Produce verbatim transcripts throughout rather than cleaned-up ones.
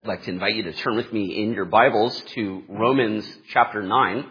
I'd like to invite you to turn with me in your Bibles to Romans chapter nine.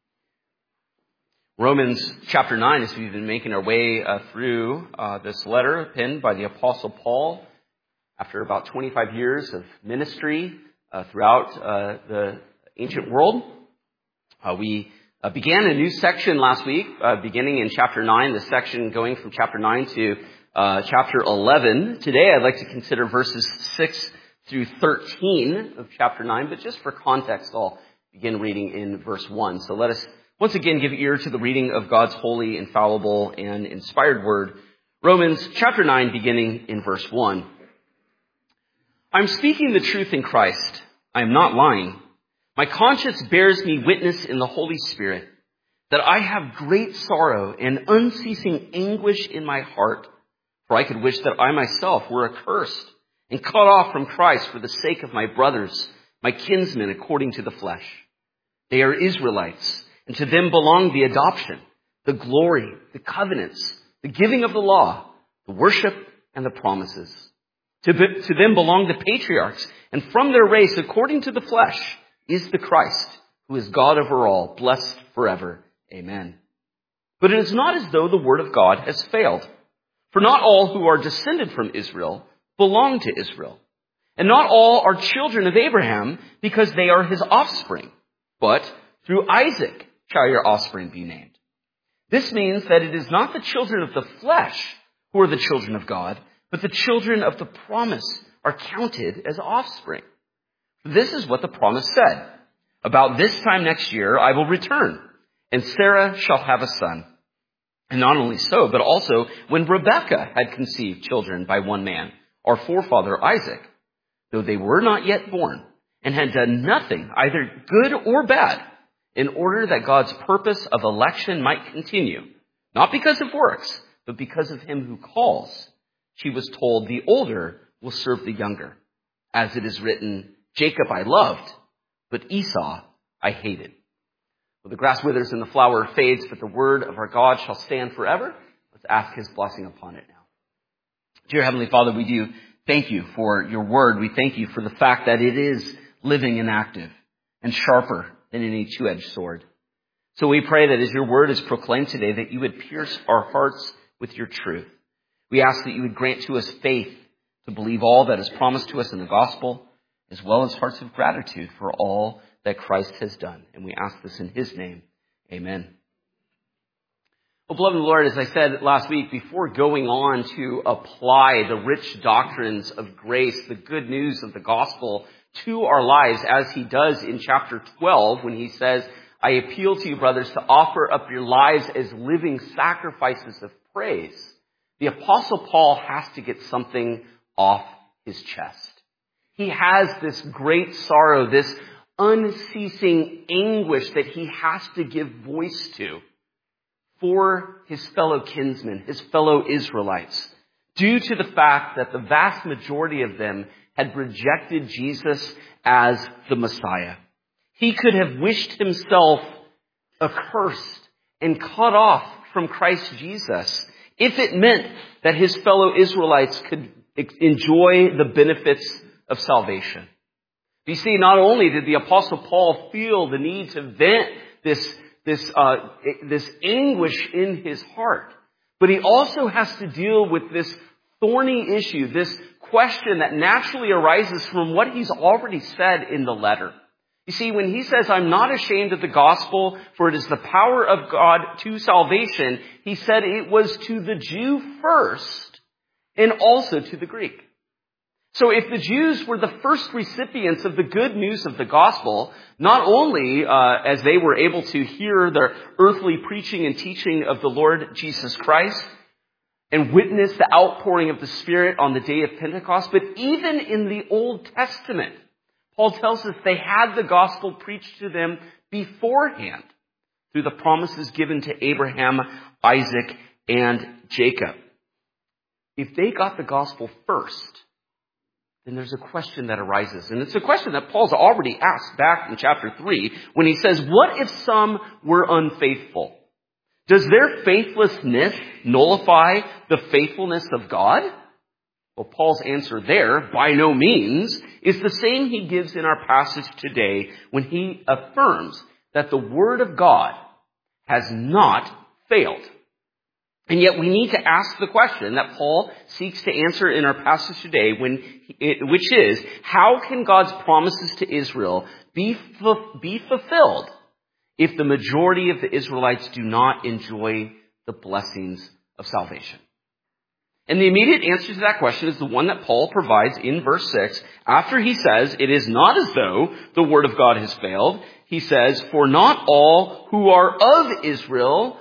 Romans chapter nine, as we've been making our way uh, through uh, this letter penned by the Apostle Paul after about twenty-five years of ministry uh, throughout uh, the ancient world. Uh, we uh, began a new section last week, uh, beginning in chapter nine, the section going from chapter nine to uh, chapter eleven. Today, I'd like to consider verses six through thirteen of chapter nine, but just for context, I'll begin reading in verse one. So let us once again give ear to the reading of God's holy, infallible, and inspired word. Romans chapter nine, beginning in verse one. I'm speaking the truth in Christ. I am not lying. My conscience bears me witness in the Holy Spirit that I have great sorrow and unceasing anguish in my heart, for I could wish that I myself were accursed and cut off from Christ for the sake of my brothers, my kinsmen according to the flesh. They are Israelites, and to them belong the adoption, the glory, the covenants, the giving of the law, the worship, and the promises. To, be, to them belong the patriarchs, and from their race, according to the flesh, is the Christ, who is God over all, blessed forever. Amen. But it is not as though the word of God has failed. For not all who are descended from Israel belong to Israel. And not all are children of Abraham because they are his offspring. But through Isaac shall your offspring be named. This means that it is not the children of the flesh who are the children of God, but the children of the promise are counted as offspring. This is what the promise said. About this time next year I will return, and Sarah shall have a son. And not only so, but also when Rebekah had conceived children by one man, our forefather Isaac, though they were not yet born, and had done nothing, either good or bad, in order that God's purpose of election might continue, not because of works, but because of him who calls, she was told, the older will serve the younger. As it is written, Jacob I loved, but Esau I hated. Well, the grass withers and the flower fades, but the word of our God shall stand forever. Let's ask his blessing upon it now. Dear Heavenly Father, we do thank you for your word. We thank you for the fact that it is living and active and sharper than any two-edged sword. So we pray that as your word is proclaimed today, that you would pierce our hearts with your truth. We ask that you would grant to us faith to believe all that is promised to us in the gospel, as well as hearts of gratitude for all that Christ has done. And we ask this in his name. Amen. Well, beloved Lord, as I said last week, before going on to apply the rich doctrines of grace, the good news of the gospel to our lives, as he does in chapter twelve, when he says, I appeal to you, brothers, to offer up your lives as living sacrifices of praise, the Apostle Paul has to get something off his chest. He has this great sorrow, this unceasing anguish that he has to give voice to for his fellow kinsmen, his fellow Israelites, due to the fact that the vast majority of them had rejected Jesus as the Messiah. He could have wished himself accursed and cut off from Christ Jesus if it meant that his fellow Israelites could enjoy the benefits of salvation. You see, not only did the Apostle Paul feel the need to vent this This, uh, this anguish in his heart, but he also has to deal with this thorny issue, this question that naturally arises from what he's already said in the letter. You see, when he says, I'm not ashamed of the gospel, for it is the power of God to salvation, he said it was to the Jew first and also to the Greek. So if the Jews were the first recipients of the good news of the gospel, not only uh, as they were able to hear the earthly preaching and teaching of the Lord Jesus Christ and witness the outpouring of the Spirit on the day of Pentecost, but even in the Old Testament, Paul tells us they had the gospel preached to them beforehand through the promises given to Abraham, Isaac, and Jacob. If they got the gospel first, then there's a question that arises. And it's a question that Paul's already asked back in chapter three when he says, what if some were unfaithful? Does their faithlessness nullify the faithfulness of God? Well, Paul's answer there, by no means, is the same he gives in our passage today when he affirms that the Word of God has not failed. And yet we need to ask the question that Paul seeks to answer in our passage today, when, which is, how can God's promises to Israel be, be fulfilled if the majority of the Israelites do not enjoy the blessings of salvation? And the immediate answer to that question is the one that Paul provides in verse six. After he says, it is not as though the word of God has failed. He says, for not all who are of Israel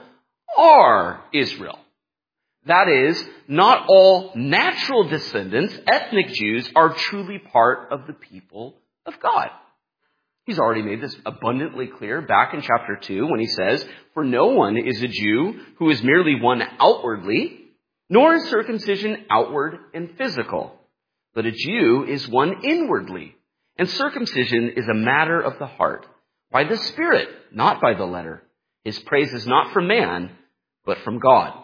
are Israel. That is, not all natural descendants, ethnic Jews, are truly part of the people of God. He's already made this abundantly clear back in chapter two when he says, for no one is a Jew who is merely one outwardly, nor is circumcision outward and physical. But a Jew is one inwardly, and circumcision is a matter of the heart, by the Spirit, not by the letter. His praise is not from man, but from God.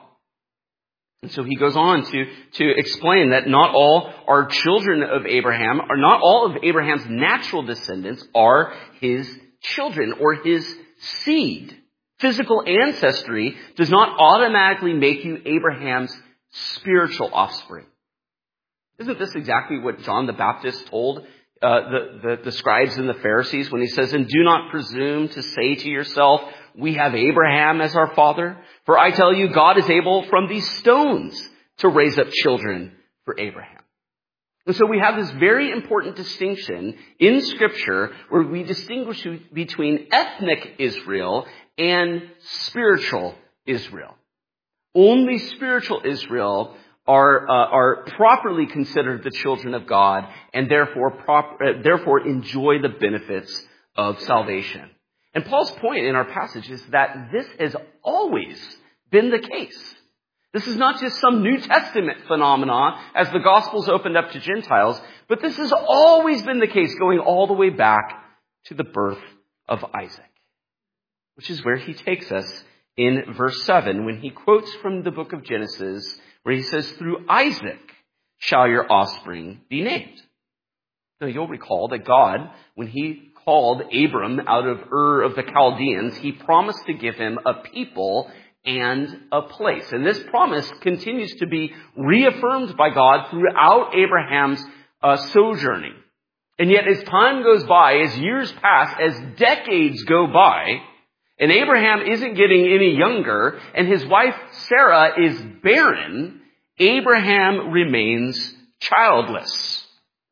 And so he goes on to, to explain that not all are children of Abraham, or not all of Abraham's natural descendants are his children or his seed. Physical ancestry does not automatically make you Abraham's spiritual offspring. Isn't this exactly what John the Baptist told uh, the, the, the scribes and the Pharisees when he says, and do not presume to say to yourself, we have Abraham as our father? For I tell you, God is able from these stones to raise up children for Abraham. And so we have this very important distinction in Scripture where we distinguish between ethnic Israel and spiritual Israel. Only spiritual Israel are uh, are properly considered the children of God and therefore prop- uh, therefore enjoy the benefits of salvation. And Paul's point in our passage is that this has always been the case. This is not just some New Testament phenomenon as the Gospels opened up to Gentiles, but this has always been the case going all the way back to the birth of Isaac, which is where he takes us in verse seven when he quotes from the book of Genesis where he says, through Isaac shall your offspring be named. Now you'll recall that God, when he called Abram out of Ur of the Chaldeans, he promised to give him a people and a place. And this promise continues to be reaffirmed by God throughout Abraham's uh, sojourning. And yet as time goes by, as years pass, as decades go by, and Abraham isn't getting any younger, and his wife Sarah is barren, Abraham remains childless.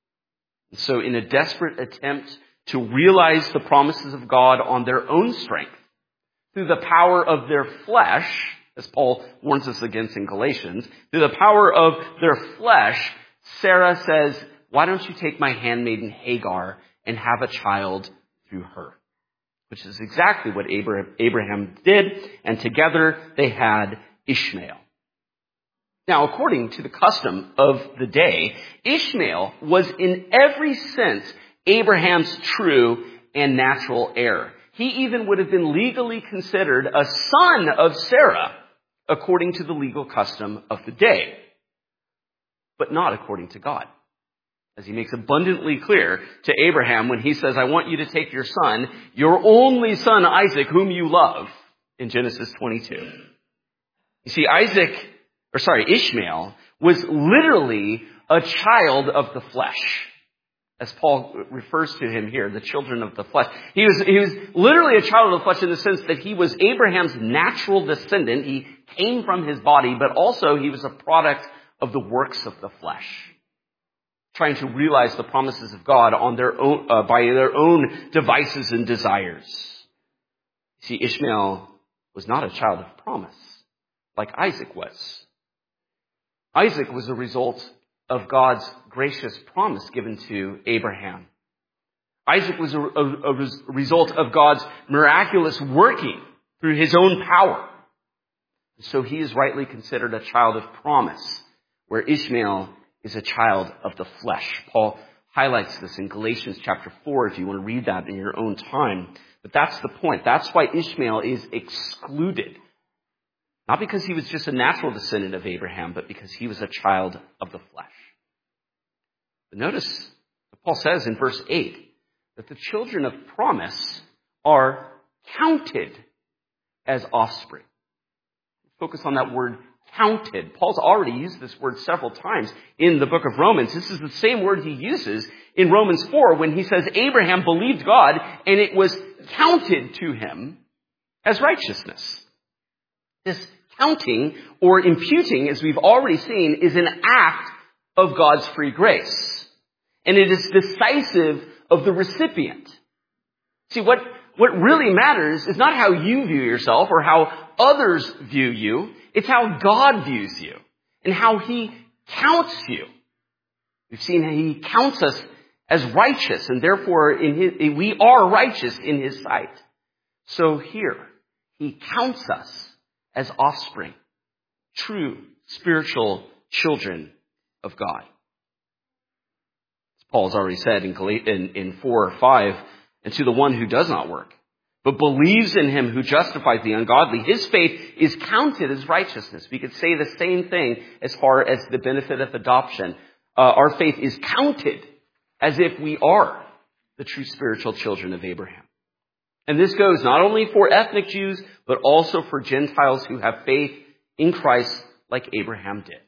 And so in a desperate attempt to realize the promises of God on their own strength, through the power of their flesh, as Paul warns us against in Galatians, through the power of their flesh, Sarah says, why don't you take my handmaiden Hagar and have a child through her? Which is exactly what Abraham did, and together they had Ishmael. Now, according to the custom of the day, Ishmael was in every sense Abraham's true and natural heir. He even would have been legally considered a son of Sarah, according to the legal custom of the day, but not according to God. As he makes abundantly clear to Abraham when he says, I want you to take your son, your only son Isaac, whom you love, in Genesis twenty-two. You see, Isaac, or sorry, Ishmael, was literally a child of the flesh. As Paul refers to him here, the children of the flesh. He was, he was literally a child of the flesh in the sense that he was Abraham's natural descendant. He came from his body, but also he was a product of the works of the flesh, trying to realize the promises of God on their own, uh, by their own devices and desires. See, Ishmael was not a child of promise like Isaac was. Isaac was a result of God's gracious promise given to Abraham. Isaac was a, a, a result of God's miraculous working through his own power. So he is rightly considered a child of promise, where Ishmael is a child of the flesh. Paul highlights this in Galatians chapter four, if you want to read that in your own time. But that's the point. That's why Ishmael is excluded. Not because he was just a natural descendant of Abraham, but because he was a child of the flesh. But notice Paul says in verse eight that the children of promise are counted as offspring. Focus on that word counted. Paul's already used this word several times in the book of Romans. This is the same word he uses in Romans four when he says Abraham believed God and it was counted to him as righteousness. This counting or imputing, as we've already seen, is an act of God's free grace. And it is decisive of the recipient. See, what, what really matters is not how you view yourself or how others view you. It's how God views you and how he counts you. We've seen how he counts us as righteous, and therefore in his, we are righteous in his sight. So here, he counts us as offspring, true spiritual children of God. As Paul's already said in, in, in four or five, and to the one who does not work, but believes in him who justifies the ungodly, his faith is counted as righteousness. We could say the same thing as far as the benefit of adoption. Uh, our faith is counted as if we are the true spiritual children of Abraham. And this goes not only for ethnic Jews, but also for Gentiles who have faith in Christ like Abraham did.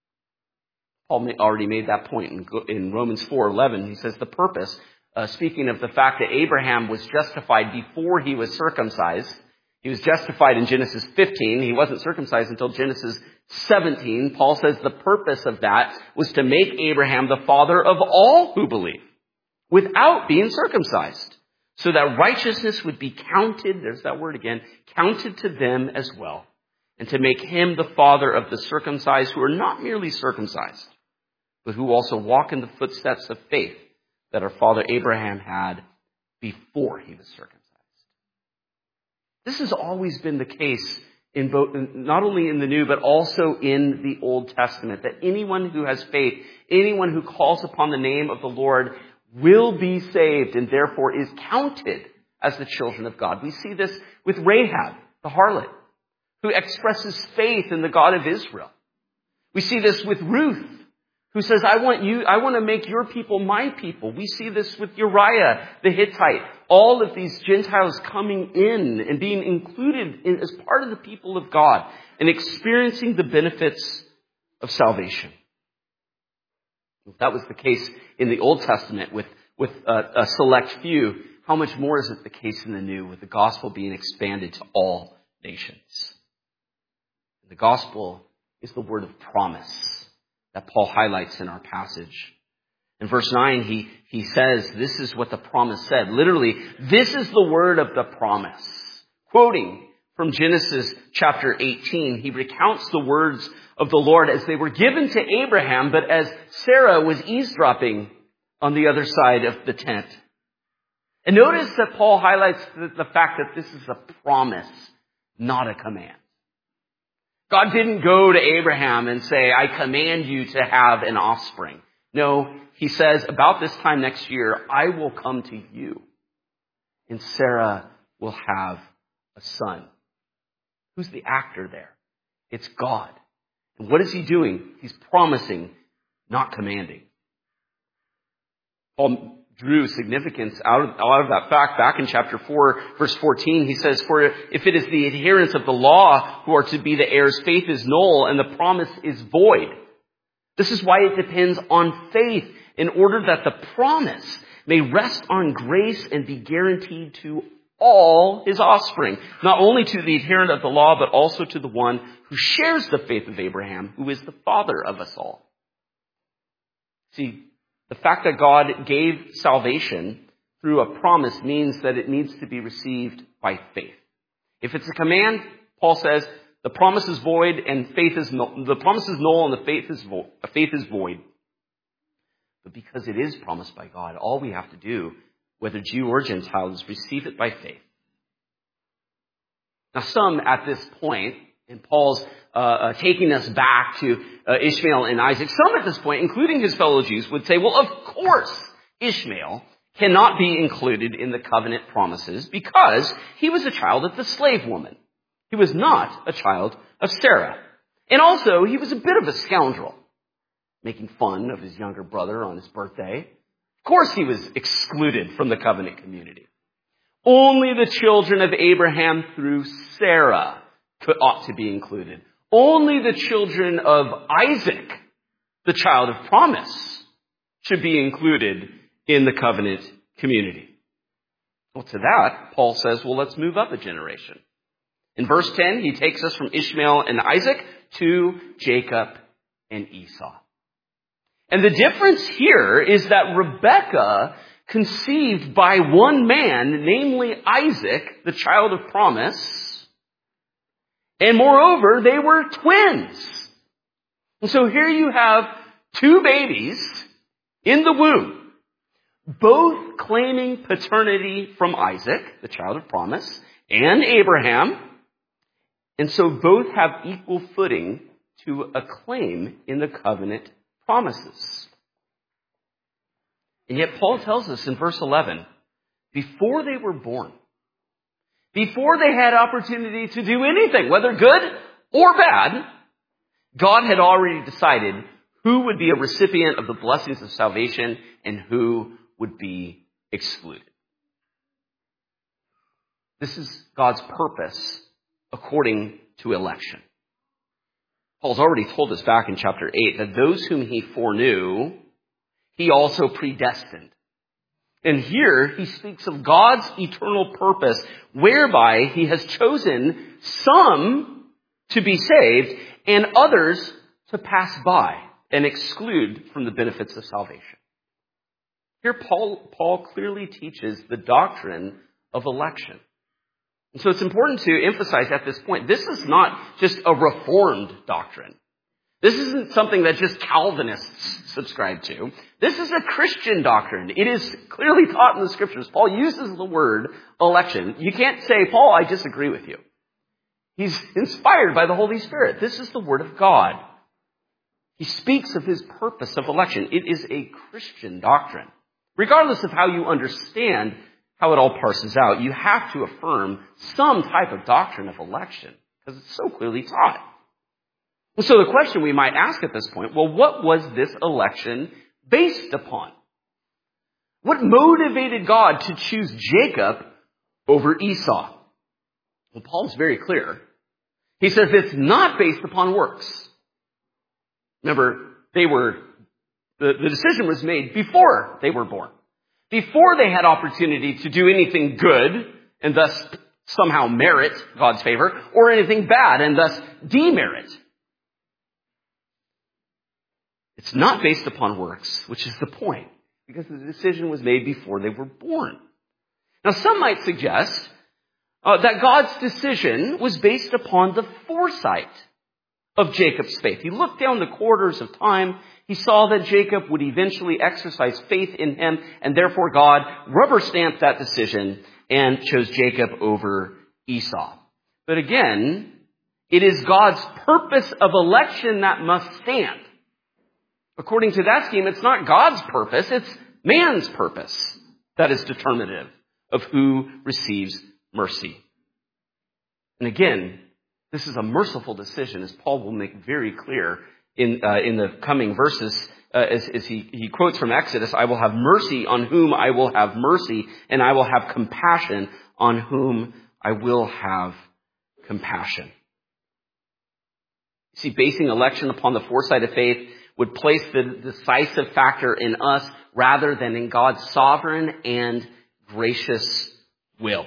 Paul already made that point in, in Romans four eleven. He says the purpose, uh, speaking of the fact that Abraham was justified before he was circumcised. He was justified in Genesis fifteen. He wasn't circumcised until Genesis seventeen. Paul says the purpose of that was to make Abraham the father of all who believe without being circumcised, so that righteousness would be counted, there's that word again, counted to them as well, and to make him the father of the circumcised who are not merely circumcised, but who also walk in the footsteps of faith that our father Abraham had before he was circumcised. This has always been the case in both, not only in the New, but also in the Old Testament, that anyone who has faith, anyone who calls upon the name of the Lord will be saved and therefore is counted as the children of God. We see this with Rahab, the harlot, who expresses faith in the God of Israel. We see this with Ruth, who says, I want you, I want to make your people my people. We see this with Uriah, the Hittite. All of these Gentiles coming in and being included in, as part of the people of God and experiencing the benefits of salvation. If that was the case in the Old Testament with, with a, a select few, how much more is it the case in the New with the gospel being expanded to all nations? The gospel is the word of promise that Paul highlights in our passage. In verse nine, he, he says, this is what the promise said. Literally, this is the word of the promise. Quoting from Genesis chapter eighteen, he recounts the words of the Lord as they were given to Abraham, but as Sarah was eavesdropping on the other side of the tent. And notice that Paul highlights the, the fact that this is a promise, not a command. God didn't go to Abraham and say, I command you to have an offspring. No, he says, about this time next year, I will come to you, and Sarah will have a son. Who's the actor there? It's God. And what is he doing? He's promising, not commanding. Paul drew significance out of, out of that fact back in chapter four, verse fourteen. He says, for if it is the adherents of the law who are to be the heirs, faith is null and the promise is void. This is why it depends on faith in order that the promise may rest on grace and be guaranteed to all his offspring, not only to the adherent of the law, but also to the one who shares the faith of Abraham, who is the father of us all. See, the fact that God gave salvation through a promise means that it needs to be received by faith. If it's a command, Paul says, the promise is void and faith is null. The promise is null and the faith is void. Faith is void. But because it is promised by God, all we have to do, whether Jew or Gentile, is receive it by faith. Now, some at this point, and Paul's uh, uh, taking us back to uh, Ishmael and Isaac, some at this point, including his fellow Jews, would say, well, of course, Ishmael cannot be included in the covenant promises because he was a child of the slave woman. He was not a child of Sarah. And also, he was a bit of a scoundrel, making fun of his younger brother on his birthday, Of course he was excluded from the covenant community. Only the children of Abraham through Sarah could, ought to be included. Only the children of Isaac, the child of promise, should be included in the covenant community. Well, to that, Paul says, well, let's move up a generation. In verse ten, he takes us from Ishmael and Isaac to Jacob and Esau. And the difference here is that Rebekah conceived by one man, namely Isaac, the child of promise. And moreover, they were twins. And so here you have two babies in the womb, both claiming paternity from Isaac, the child of promise, and Abraham. And so both have equal footing to a claim in the covenant promises. And yet Paul tells us in verse eleven, before they were born, before they had opportunity to do anything, whether good or bad, God had already decided who would be a recipient of the blessings of salvation and who would be excluded. This is God's purpose according to election. Paul's already told us back in chapter eight that those whom he foreknew, he also predestined. And here he speaks of God's eternal purpose, whereby he has chosen some to be saved and others to pass by and exclude from the benefits of salvation. Here Paul, Paul clearly teaches the doctrine of election. And so it's important to emphasize at this point, this is not just a reformed doctrine. This isn't something that just Calvinists subscribe to. This is a Christian doctrine. It is clearly taught in the scriptures. Paul uses the word election. You can't say, Paul, I disagree with you. He's inspired by the Holy Spirit. This is the word of God. He speaks of his purpose of election. It is a Christian doctrine. Regardless of how you understand how it all parses out, you have to affirm some type of doctrine of election because it's so clearly taught. And so the question we might ask at this point, well, what was this election based upon? What motivated God to choose Jacob over Esau? Well, Paul's very clear. He says it's not based upon works. Remember, they were, the, the decision was made before they were born. Before they had opportunity to do anything good and thus somehow merit God's favor, or anything bad and thus demerit. It's not based upon works, which is the point, because the decision was made before they were born. Now, some might suggest uh, that God's decision was based upon the foresight of Jacob's faith. He looked down the quarters of time. He saw that Jacob would eventually exercise faith in him, and therefore God rubber-stamped that decision and chose Jacob over Esau. But again, it is God's purpose of election that must stand. According to that scheme, it's not God's purpose, it's man's purpose that is determinative of who receives mercy. And again, this is a merciful decision, as Paul will make very clear in uh, in the coming verses, uh, as, as he, he quotes from Exodus, I will have mercy on whom I will have mercy, and I will have compassion on whom I will have compassion. See, basing election upon the foresight of faith would place the decisive factor in us rather than in God's sovereign and gracious will.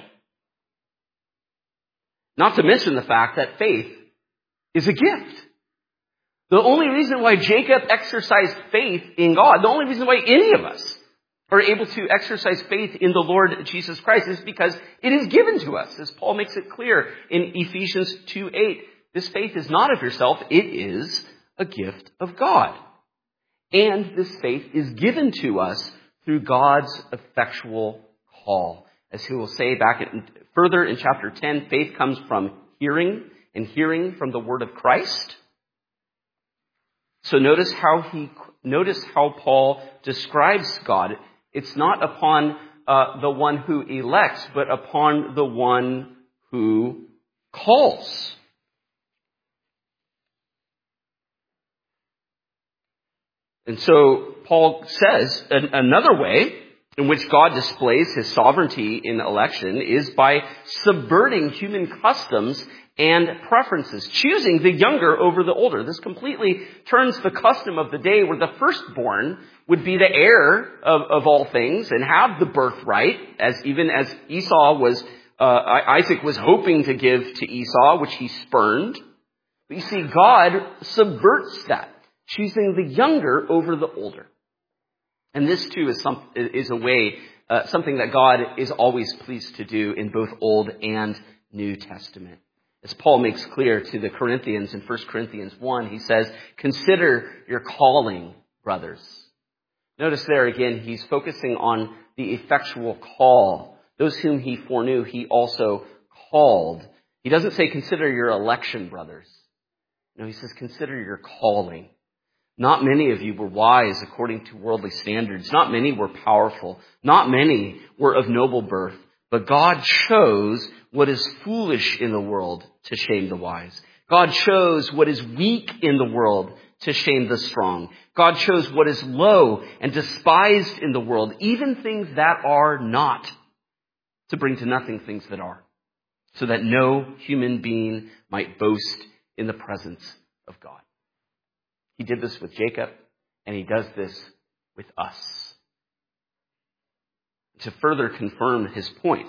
Not to mention the fact that faith is a gift. The only reason why Jacob exercised faith in God, the only reason why any of us are able to exercise faith in the Lord Jesus Christ is because it is given to us, as Paul makes it clear in Ephesians two eight. This faith is not of yourself, it is a gift of God. And this faith is given to us through God's effectual call. As he will say back in, further in chapter ten, faith comes from hearing, and hearing from the word of Christ. So notice how he, notice how Paul describes God. It's not upon uh, the one who elects, but upon the one who calls. And so Paul says an, another way in which God displays his sovereignty in election is by subverting human customs and preferences, choosing the younger over the older. This completely turns the custom of the day where the firstborn would be the heir of, of all things and have the birthright, as even as Esau was, uh, Isaac was hoping to give to Esau, which he spurned. But you see, God subverts that, choosing the younger over the older. And this too is some is a way, uh, something that God is always pleased to do in both Old and New Testament. As Paul makes clear to the Corinthians in First Corinthians one, he says, "Consider your calling, brothers." Notice there again, he's focusing on the effectual call. Those whom he foreknew, he also called. He doesn't say, "Consider your election, brothers." No, he says, "Consider your calling." Not many of you were wise according to worldly standards. Not many were powerful. Not many were of noble birth. But God chose what is foolish in the world to shame the wise. God chose what is weak in the world to shame the strong. God chose what is low and despised in the world, even things that are not, to bring to nothing things that are, so that no human being might boast in the presence of God. He did this with Jacob, and he does this with us. To further confirm his point,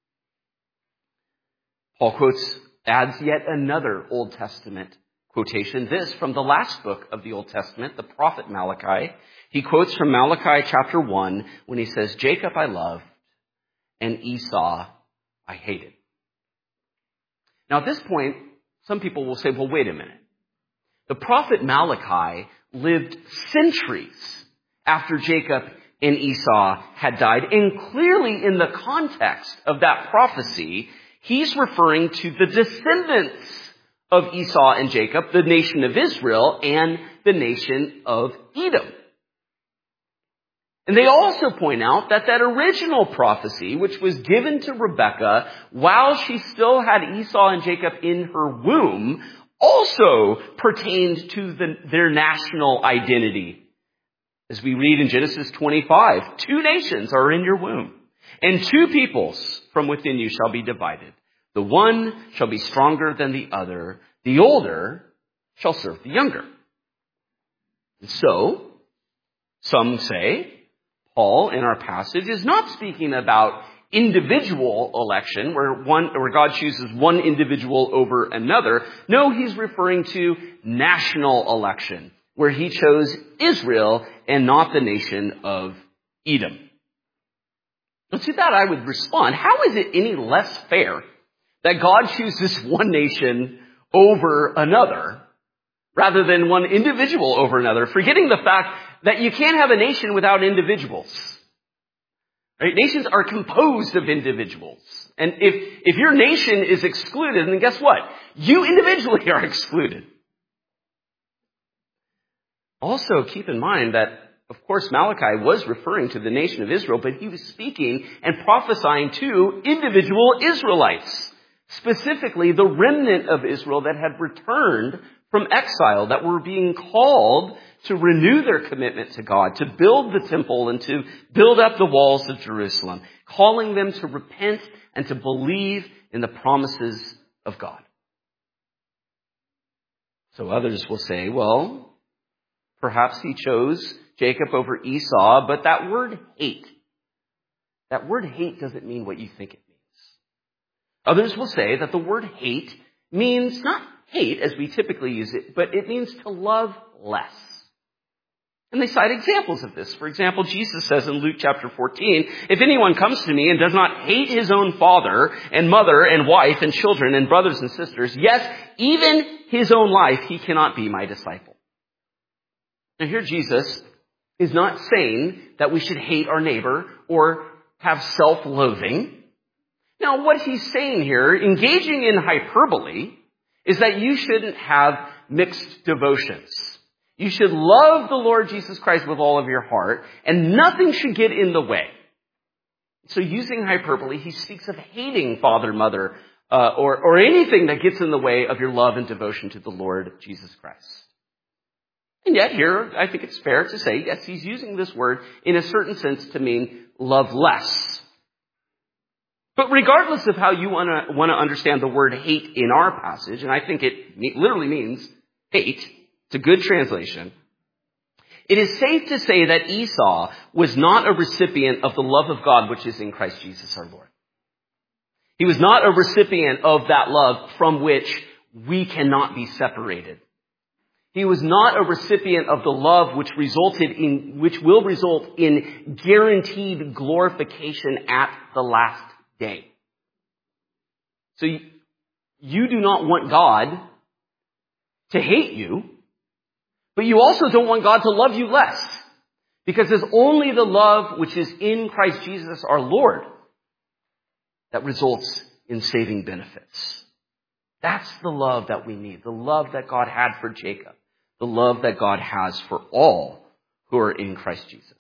Paul quotes, adds yet another Old Testament quotation, this from the last book of the Old Testament, the prophet Malachi. He quotes from Malachi chapter one when he says, "Jacob I loved, and Esau I hated." Now at this point, some people will say, well, wait a minute. The prophet Malachi lived centuries after Jacob and Esau had died. And clearly in the context of that prophecy, he's referring to the descendants of Esau and Jacob, the nation of Israel and the nation of Edom. And they also point out that that original prophecy, which was given to Rebekah while she still had Esau and Jacob in her womb, also pertained to the, their national identity. As we read in Genesis twenty-five, two nations are in your womb, and two peoples from within you shall be divided. The one shall be stronger than the other. The older shall serve the younger. And so, some say, Paul in our passage is not speaking about individual election, where one, where God chooses one individual over another. No, he's referring to national election, where he chose Israel and not the nation of Edom. And to that I would respond, how is it any less fair that God chooses one nation over another rather than one individual over another, forgetting the fact that you can't have a nation without individuals? Right? Nations are composed of individuals. And if, if your nation is excluded, then guess what? You individually are excluded. Also, keep in mind that, of course, Malachi was referring to the nation of Israel, but he was speaking and prophesying to individual Israelites, specifically the remnant of Israel that had returned from exile, that were being called to renew their commitment to God, to build the temple and to build up the walls of Jerusalem, calling them to repent and to believe in the promises of God. So others will say, well, perhaps he chose Jacob over Esau, but that word hate, that word hate doesn't mean what you think it means. Others will say that the word hate means not hate as we typically use it, but it means to love less. And they cite examples of this. For example, Jesus says in Luke chapter fourteen, "If anyone comes to me and does not hate his own father and mother and wife and children and brothers and sisters, yes, even his own life, he cannot be my disciple." Now here Jesus is not saying that we should hate our neighbor or have self-loathing. Now what he's saying here, engaging in hyperbole, is that you shouldn't have mixed devotions. You should love the Lord Jesus Christ with all of your heart, and nothing should get in the way. So using hyperbole, he speaks of hating father, mother, uh, or, or anything that gets in the way of your love and devotion to the Lord Jesus Christ. And yet here, I think it's fair to say, yes, he's using this word in a certain sense to mean love less. But regardless of how you want to want to understand the word hate in our passage, and I think it literally means hate, it's a good translation, it is safe to say that Esau was not a recipient of the love of God which is in Christ Jesus our Lord. He was not a recipient of that love from which we cannot be separated. He was not a recipient of the love which resulted in, which will result in guaranteed glorification at the last day. So you, you do not want God to hate you, but you also don't want God to love you less, because it's only the love which is in Christ Jesus our Lord that results in saving benefits. That's the love that we need, the love that God had for Jacob, the love that God has for all who are in Christ Jesus.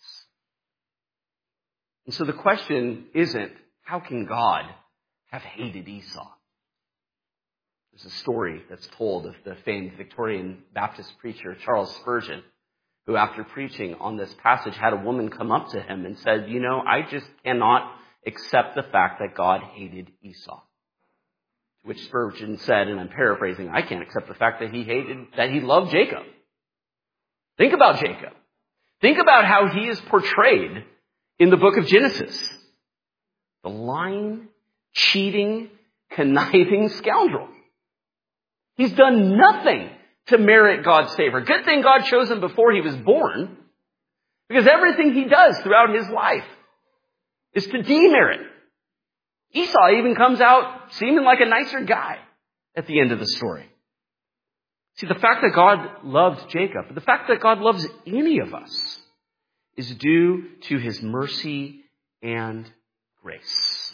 And so the question isn't, how can God have hated Esau? There's a story that's told of the famed Victorian Baptist preacher Charles Spurgeon, who after preaching on this passage had a woman come up to him and said, you know, I just cannot accept the fact that God hated Esau. To which Spurgeon said, and I'm paraphrasing, I can't accept the fact that he hated, that he loved Jacob. Think about Jacob. Think about how he is portrayed in the book of Genesis. The lying, cheating, conniving scoundrel. He's done nothing to merit God's favor. Good thing God chose him before he was born, because everything he does throughout his life is to demerit. Esau even comes out seeming like a nicer guy at the end of the story. See, the fact that God loved Jacob, the fact that God loves any of us, is due to his mercy and grace.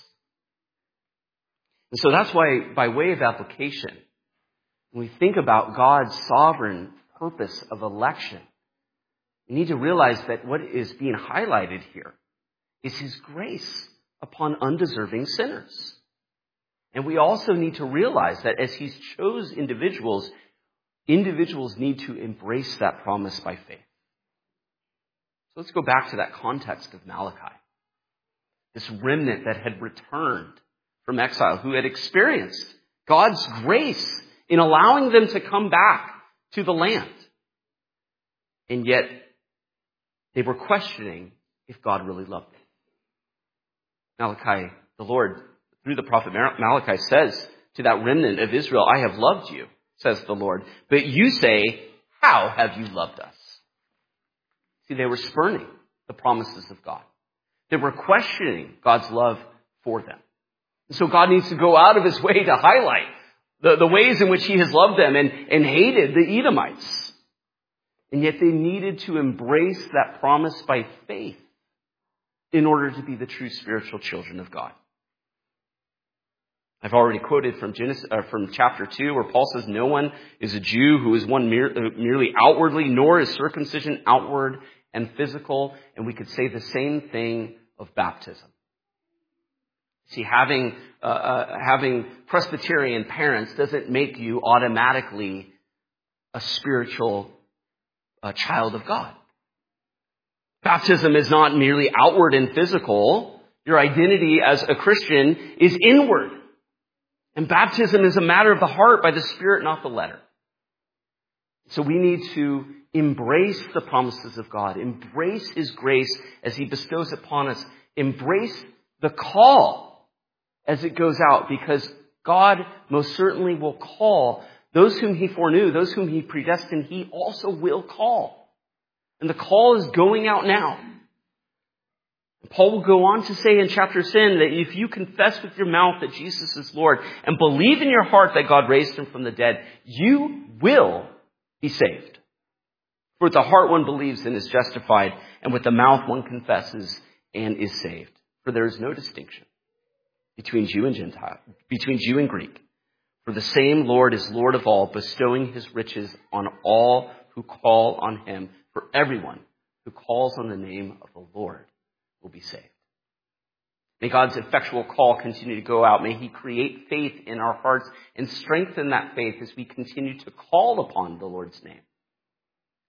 And so that's why, by way of application, when we think about God's sovereign purpose of election, we need to realize that what is being highlighted here is his grace upon undeserving sinners. And we also need to realize that as he's chose individuals, individuals need to embrace that promise by faith. So let's go back to that context of Malachi. This remnant that had returned from exile, who had experienced God's grace in allowing them to come back to the land. And yet, they were questioning if God really loved them. Malachi, the Lord, through the prophet Malachi, says to that remnant of Israel, I have loved you, says the Lord. But you say, how have you loved us? See, they were spurning the promises of God. They were questioning God's love for them. And so God needs to go out of his way to highlight the, the ways in which he has loved them and, and hated the Edomites. And yet they needed to embrace that promise by faith in order to be the true spiritual children of God. I've already quoted from Genesis, uh, from chapter two, where Paul says, no one is a Jew who is one mere, uh, merely outwardly, nor is circumcision outward and physical. And we could say the same thing of baptism. See, having uh, uh, having Presbyterian parents doesn't make you automatically a spiritual uh, child of God. Baptism is not merely outward and physical. Your identity as a Christian is inward. And baptism is a matter of the heart by the Spirit, not the letter. So we need to embrace the promises of God, embrace his grace as he bestows upon us, embrace the call as it goes out, because God most certainly will call those whom he foreknew, those whom he predestined, he also will call. And the call is going out now. Paul will go on to say in chapter ten that if you confess with your mouth that Jesus is Lord and believe in your heart that God raised him from the dead, you will be saved. For with the heart one believes and is justified, and with the mouth one confesses and is saved. For there is no distinction between Jew and Gentile, between Jew and Greek. For the same Lord is Lord of all, bestowing his riches on all who call on him. For everyone who calls on the name of the Lord will be saved. May God's effectual call continue to go out. May he create faith in our hearts and strengthen that faith as we continue to call upon the Lord's name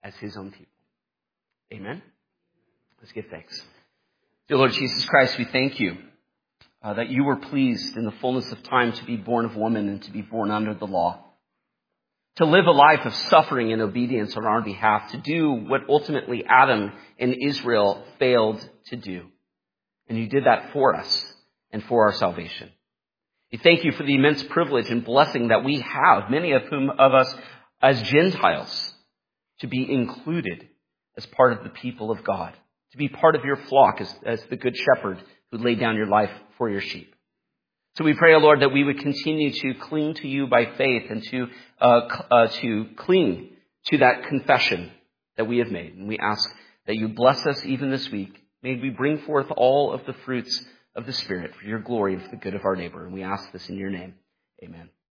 as his own people. Amen. Let's give thanks. Dear Lord Jesus Christ, we thank you uh, that you were pleased in the fullness of time to be born of woman and to be born under the law, to live a life of suffering and obedience on our behalf, to do what ultimately Adam and Israel failed to do. And you did that for us and for our salvation. We thank you for the immense privilege and blessing that we have, many of whom of us as Gentiles, to be included as part of the people of God, to be part of your flock as, as the good shepherd who laid down your life for your sheep. So we pray, O Lord, that we would continue to cling to you by faith and to uh, uh, to cling to that confession that we have made. And we ask that you bless us even this week. May we bring forth all of the fruits of the Spirit for your glory and for the good of our neighbor. And we ask this in your name. Amen.